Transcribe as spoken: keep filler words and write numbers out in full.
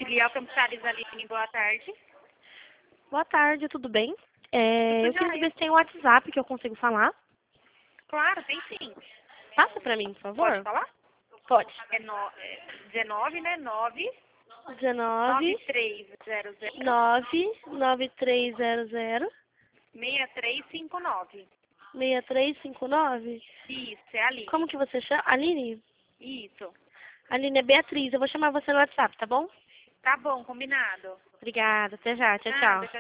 Filial Campos Aline, boa tarde. Boa tarde, tudo bem? É, eu Tudo queria jóia. saber se tem um WhatsApp que eu consigo falar. Claro, tem sim. Passa pra mim, por favor. Pode falar? Pode. É, no, é dezenove, né? nove dezenove, nove três zero zero nove, nove três zero zero, seis três cinco nove. seis três cinco nove. Isso, é a Aline. Como que você chama? Aline? Isso. Aline é Beatriz, eu vou chamar você no WhatsApp, tá bom? Tá bom, combinado. Obrigada, até já, tchau, Nada, tchau.